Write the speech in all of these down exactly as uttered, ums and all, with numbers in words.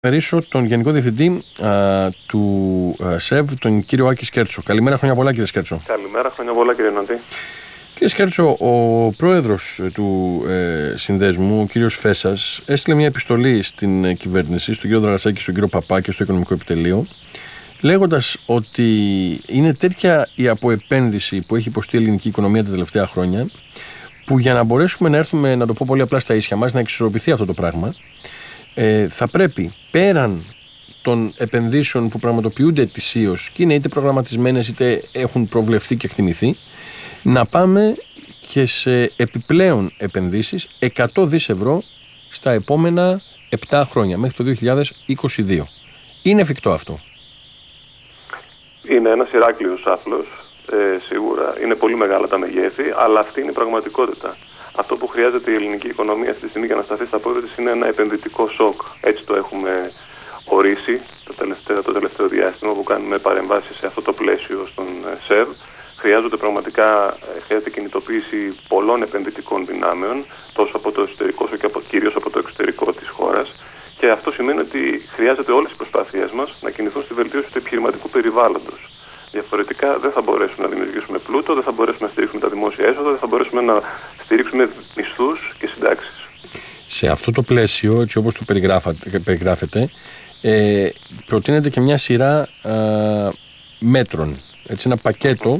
Καλημερίσω τον Γενικό Διευθυντή α, του α, ΣΕΒ, τον κύριο Άκη Σκέρτσο. Καλημέρα, χρόνια πολλά, κύριε Σκέρτσο. Καλημέρα, χρόνια πολλά, κύριε Ναντή. Κύριε Σκέρτσο, ο πρόεδρος του ε, συνδέσμου, ο κύριος Φέσας, έστειλε μια επιστολή στην κυβέρνηση, στον κύριο Δραγασάκη, στον κύριο Παπά και στο Οικονομικό Επιτελείο, λέγοντας ότι είναι τέτοια η αποεπένδυση που έχει υποστεί η ελληνική οικονομία τα τελευταία χρόνια, που για να μπορέσουμε να έρθουμε, να το πω πολύ απλά στα ίσια μας, να εξισορροπηθεί αυτό το πράγμα, ε, θα πρέπει πέραν των επενδύσεων που πραγματοποιούνται ετησίως και είναι είτε προγραμματισμένες είτε έχουν προβλεφθεί και εκτιμηθεί, να πάμε και σε επιπλέον επενδύσεις εκατό δισεκατομμύρια ευρώ στα επόμενα επτά χρόνια, μέχρι το δύο χιλιάδες είκοσι δύο. Είναι εφικτό αυτό? Είναι ένας Ηράκλειος άθλος, ε, σίγουρα. Είναι πολύ μεγάλα τα μεγέθη, αλλά αυτή είναι η πραγματικότητα. Αυτό που χρειάζεται η ελληνική οικονομία αυτή τη στιγμή για να σταθεί στα πόδια της είναι ένα επενδυτικό σοκ. Έτσι το έχουμε ορίσει το τελευταίο, το τελευταίο διάστημα που κάνουμε παρεμβάσεις σε αυτό το πλαίσιο στον ΣΕΒ. Χρειάζονται πραγματικά, χρειάζεται κινητοποίηση πολλών επενδυτικών δυνάμεων, τόσο από το εσωτερικό όσο και από, κυρίως από το εξωτερικό της χώρας. Και αυτό σημαίνει ότι χρειάζεται όλες οι προσπάθειές μας να κινηθούν στη βελτίωση του επιχειρηματικού περιβάλλοντος. Διαφορετικά δεν θα μπορέσουμε να δημιουργήσουμε πλούτο, δεν θα μπορέσουμε να στηρίξουμε τα δημόσια έσοδα, δεν θα μπορέσουμε να στηρίξουμε μισθούς και συντάξεις. Σε αυτό το πλαίσιο, έτσι όπως το περιγράφετε, ε, προτείνεται και μια σειρά α, μέτρων. Έτσι, ένα πακέτο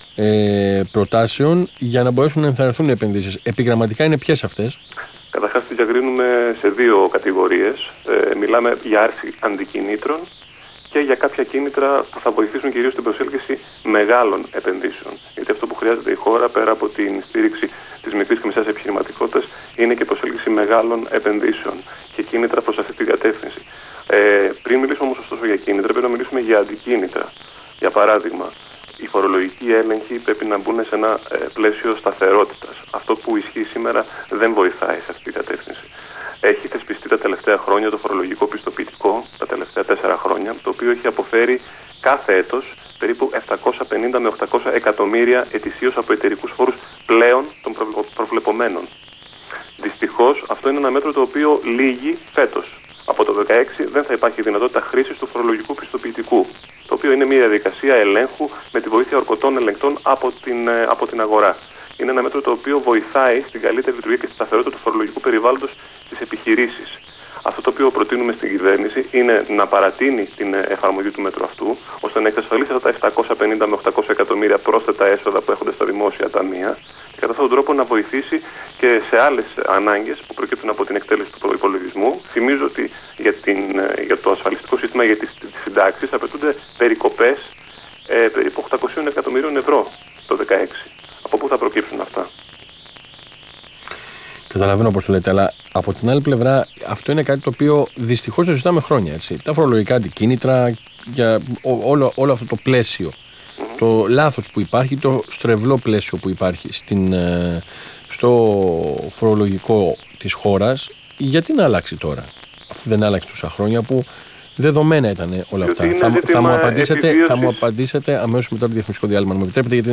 ε, προτάσεων για να μπορέσουν να ενθαρρυνθούν οι επενδύσεις. Επιγραμματικά είναι ποιες αυτές? Καταρχάς τις διακρίνουμε σε δύο κατηγορίες. Ε, μιλάμε για άρση αντικινήτρων και για κάποια κίνητρα που θα βοηθήσουν κυρίως την προσέλκυση μεγάλων επενδύσεων. Γιατί αυτό που χρειάζεται η χώρα, πέρα από την στήριξη της μικρής και μεσαίας επιχειρηματικότητας, είναι και προσέλκυση μεγάλων επενδύσεων και κίνητρα προς αυτή την κατεύθυνση. Ε, πριν μιλήσουμε όμως ωστόσο για κίνητρα, πρέπει να μιλήσουμε για αντικίνητρα. Για παράδειγμα, οι φορολογικοί έλεγχοι πρέπει να μπουν σε ένα ε, πλαίσιο σταθερότητας. Αυτό που ισχύει σήμερα δεν βοηθάει σε αυτή την κατεύθυνση. Έχει θεσπιστεί τα τελευταία χρόνια το φορολογικό πιστοποιητικό, τα τελευταία τέσσερα χρόνια, το οποίο έχει αποφέρει κάθε έτος περίπου επτακόσια πενήντα με οχτακόσια εκατομμύρια ετησίως από εταιρικούς φόρους πλέον των προβλεπομένων. Δυστυχώς αυτό είναι ένα μέτρο το οποίο λύγει φέτος. Από το δύο χιλιάδες δεκαέξι δεν θα υπάρχει δυνατότητα χρήσης του φορολογικού πιστοποιητικού, το οποίο είναι μια διαδικασία ελέγχου με τη βοήθεια ορκωτών ελεγκτών από την, από την αγορά. Είναι ένα μέτρο το οποίο βοηθάει στην καλύτερη λειτουργία και στη σταθερότητα του φορολογικού περιβάλλοντος στις επιχειρήσεις. Αυτό το οποίο προτείνουμε στην κυβέρνηση είναι να παρατείνει την εφαρμογή του μέτρου αυτού, ώστε να εξασφαλίσει αυτά τα επτακόσια πενήντα με οχτακόσια εκατομμύρια πρόσθετα έσοδα που έχονται στα δημόσια ταμεία και κατά αυτόν τον τρόπο να βοηθήσει και σε άλλες ανάγκες που προκύπτουν από την εκτέλεση του προϋπολογισμού. Θυμίζω ότι για, την, για το ασφαλιστικό σύστημα για τις, τις συντάξεις απαιτούνται περικοπές ε, περίπου οκτακόσια εκατομμυρίων ευρώ το δύο χιλιάδες δεκαέξι. Από πού θα προκύψουν αυτά? Καταλαβαίνω πώς το λέτε, αλλά από την άλλη πλευρά αυτό είναι κάτι το οποίο δυστυχώς το συζητάμε χρόνια. Έτσι. Τα φορολογικά αντικίνητρα, για όλο, όλο αυτό το πλαίσιο, mm-hmm. το λάθος που υπάρχει, το στρεβλό πλαίσιο που υπάρχει στην, στο φορολογικό της χώρας, γιατί να αλλάξει τώρα, αφού δεν άλλαξε τόσα χρόνια που δεδομένα ήταν όλα αυτά. Θα, θα, μου απαντήσετε, θα μου απαντήσετε αμέσως μετά το διαφημιστικό διάλειμμα, αν μου επιτρέπετε, γιατί